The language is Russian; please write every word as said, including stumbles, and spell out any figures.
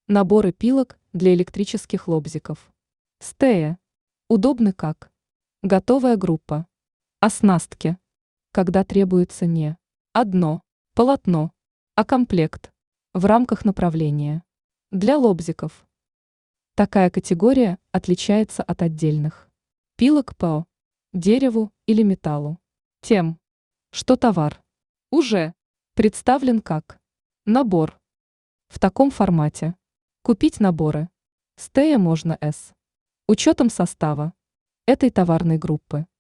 Наборы пилок для электрических лобзиков. Стея. Удобны как готовая группа. Оснастки. Когда требуется не одно полотно, а комплект в рамках направления. Для лобзиков. Такая категория отличается от отдельных пилок по дереву или металлу тем, что товар уже представлен как набор. В таком формате купить наборы Стея можно с учетом состава этой товарной группы.